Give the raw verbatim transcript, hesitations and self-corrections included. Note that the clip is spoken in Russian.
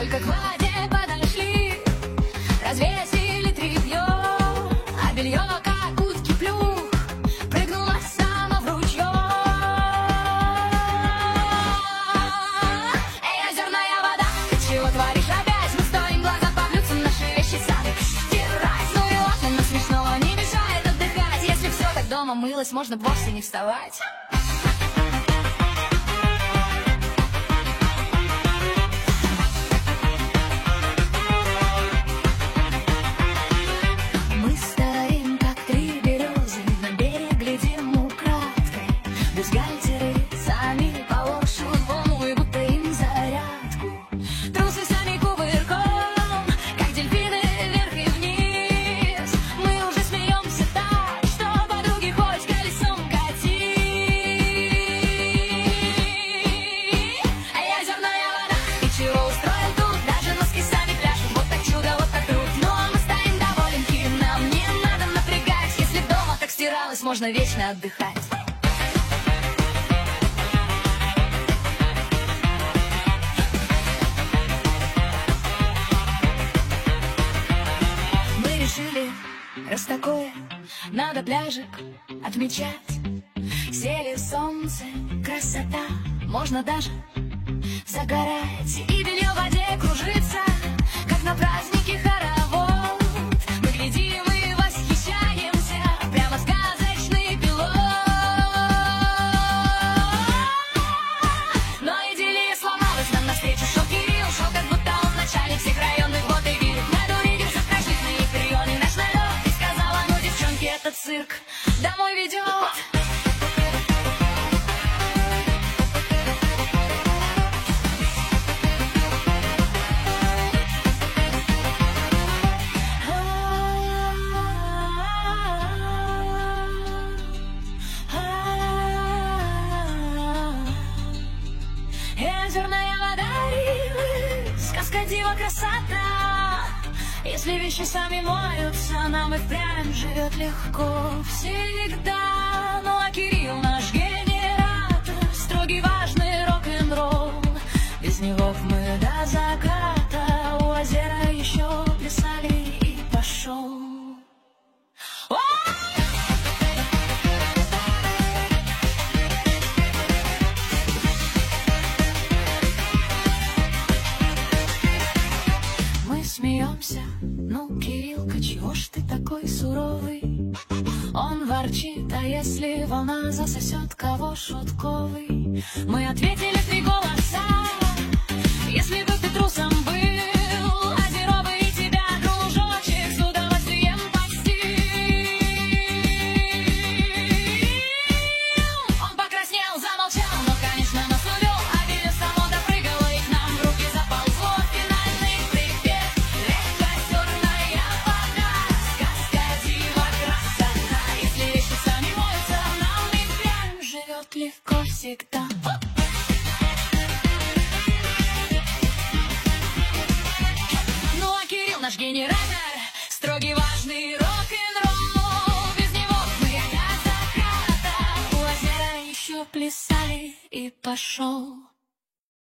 только к воде подошли, развесили тряпье, а белье, как утки плюх, прыгнуло само в ручье. Эй, озерная вода, ты чего творишь опять? Мы стоим, глаза побьются, наши вещи сами стирать. Ну и ладно, но смешного не мешает отдыхать. Если все так дома мылось, можно вовсе не вставать. Бюстгальтеры сами полощут волну, будто им зарядку. Трусы сами кувырком, как дельфины вверх и вниз. Мы уже смеемся так, что подруги хоть колесом кати. Эй, озерная вода, ты чего устроил тут? Даже носки сами пляшут, вот так чудо, вот так труд. Ну а мы стоим доволеньки, нам не надо напрягать. Если дома так стиралось, можно вечно отдыхать. Решили, раз такое, надо пляжик отмечать. Сели солнце, красота, можно даже загорать. И белье в воде кружится, как на празднике хоровод. Мы глядим и восхищаемся, прямо сказочный пилот. Но идиллия сломалась, нам навстречу шел Кирилл. Шел, как будто он начальник всех районных вод и вид. Этот цирк домой ведет. Озерная вода, Ривы, сказка, дива, красота. Если вещи сами моются, нам и впрямь живет легко всегда. Ну а Кирилл наш генератор, строгий, важный рок-н-ролл. Без него мы до заката у озера еще плясали и пошел. Смеемся, ну, Кириллка, чего ж ты такой суровый? Он ворчит, а если волна засосет кого шутковый? Мы ответили в три голоса: если бы ты трусом был, озеро бы и тебя, кружочек, с удовольствием постиг. Он покраснел, замолчал, но, конечно, нас увел, а белье само допрыгало и к нам в руки заползло. Финальный припев. Легко всегда. Ну а Кирилл наш генератор, строгий, важный рок-н-ролл. Без него мы до заката у озера еще плясали и пошел.